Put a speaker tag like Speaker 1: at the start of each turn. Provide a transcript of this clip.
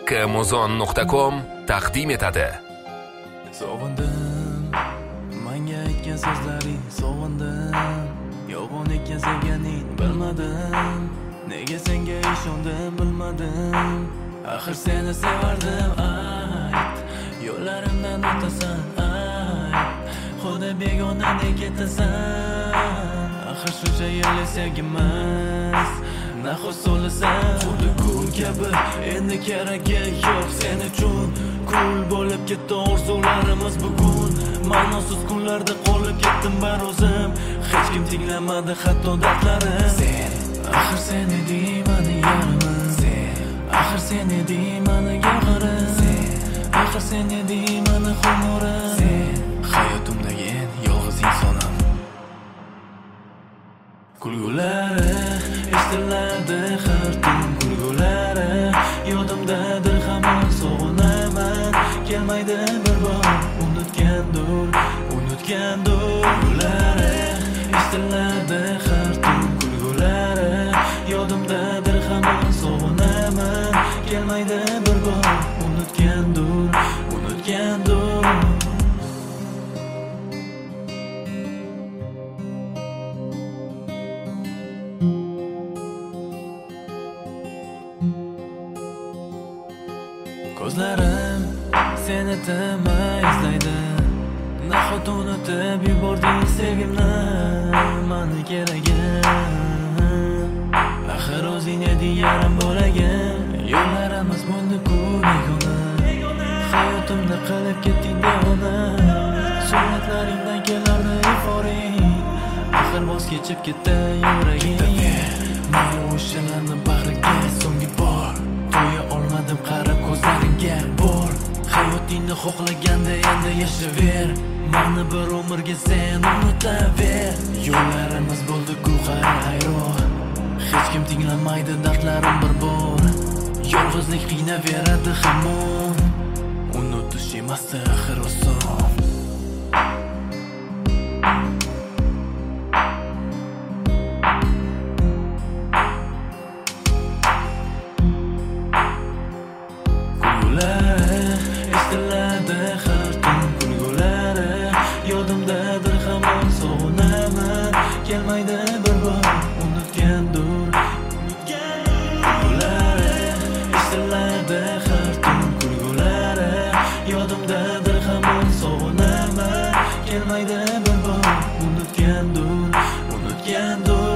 Speaker 1: kmuzon.com taqdim etadi.
Speaker 2: Sog'indim, menga aytgan so'zlaring sog'indim. Yolg'on ekan sevganing bilmadim. Nega senga ishondim bilmadim. Axir seni sevardim, ayt. Yo'llarimdan o'tasan, ayt. Xudo begona nega ketasan. Axir shuncha yillik sevgimiz naxos so'lasan. Xuddi gul kabi endi keragi yo'q sen uchun. Kul bo'lib ketdi orzularimiz bugun. Ma'nosiz kunlarda qolib ketdim bar o'zim. Hech kim tinglamadi hatto dardlarim. Sen axir sen eding meni yarimim. Sen axir sen eding meni gavharim. Sen axir sen eding meni xumorim. Sen hayotimdagi eng yolg'iz insonim. Kulgulari eshitilardi har tun kulgulari. Yodimdadir hamon sog'inaman. Kelmaydi bir bor unutgandur. Kulgulari eshitilardi har tun kulgulari. Yodimdadir hamon sog'inaman. Kelmaydi bir bor unutgandur. Ko'zlarim seni tinmay izlaydi. Nahot unutib yubording sevgimni, meni keragim. Axir o'zing eding yarim bo'lagim. Yo'llarimiz bo'ldi-ku begona. Hayotimda qilib ketding devona. Suratlaringdan kelardi euforik. Axir voz kechib ketdi yuragim. Men o'shalarni bag'riga so'nggi bor qo'ya olmadim qarab ko'zlaringga bor. Hayotingni xohlaganda endi yashayver. Meni bir umrga sen unutaver. Yo'llarimiz bo'ldi-ku hayron. Hech kim tinglamaydi dardlarim bir bor. Yolg'izlik qiynaveradi hamon. Unutish emas axir oson. Eshitilardi har tun kulgulari. Yodimdadir hamon sog'inaman. Kelmaydi bir bor unutgandur. Kulgulari eshitilardi har tun kulgulari. Yodimdadir hamon sog'inaman. Kelmaydi bir bor unutgandur.